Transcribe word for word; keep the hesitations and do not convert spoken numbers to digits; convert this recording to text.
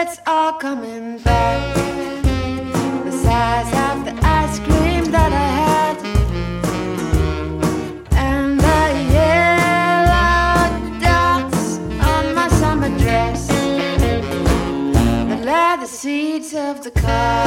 it's all coming back. The size of the ice cream that I had, and the yellow dots on my summer dress, the leather seats of the car.